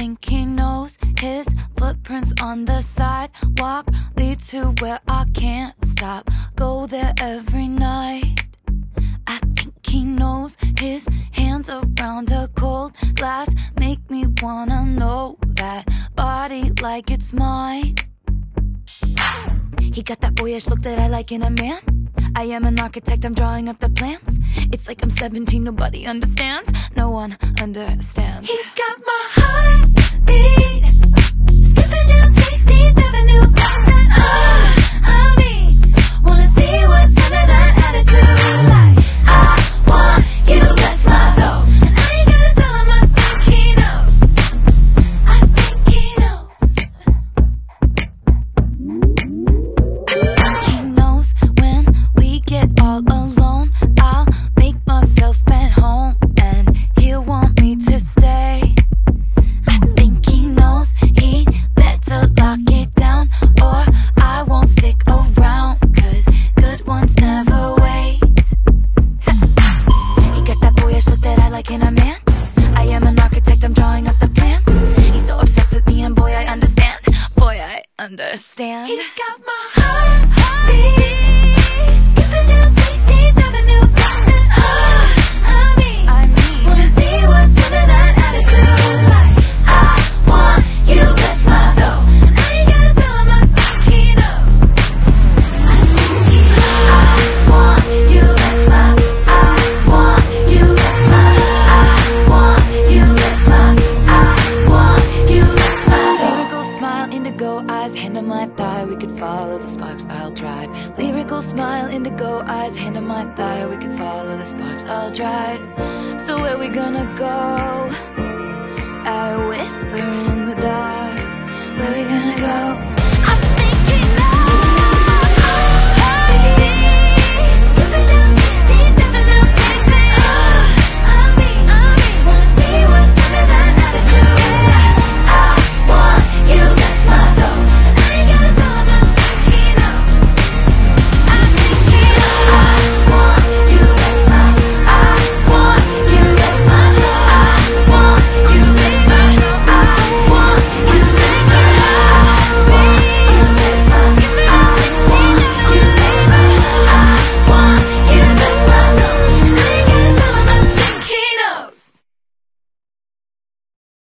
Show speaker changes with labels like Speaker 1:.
Speaker 1: think he knows his footprints on the sidewalk lead to where I can't stop. Go there every night. I think he knows his hands around a cold glass make me wanna know that body like it's mine. He got that boyish look that I like in a man. I am an architect, I'm drawing up the plans. It's like I'm 17, nobody understands. No one understands. He got my heartbeat skipping down 16th Avenue. I mean, wanna see what's under that attitude. Like, I want you, that's my soul. And I ain't gotta tell him, I think he knows. I think he knows. He knows when we get all alone, I'll make myself at home and he'll want me to stay. I think he knows he'd better lock it down or I won't stick around, cause good ones never wait. He got that boyish look that I like in a man. I am an architect, I'm drawing up the plans. He's so obsessed with me and boy I understand. Boy I understand. He got my heartbeat skipping down 16th Avenue. I mean, wanna see what's under that attitude. Like, I want you, that's my soul. And I ain't gotta tell him, I think he knows. I think he knows. I want you, that's my. I want you, that's my. I want you, that's my. I want you, that's my. Lyrical smile, indigo eyes, hand on my thigh. We could follow the sparks, I'll drive. Lyrical smile, indigo eyes, hand on my thigh. We could follow the sparks, I'll drive. So where we gonna go? I whisper in the dark. Where we gonna go?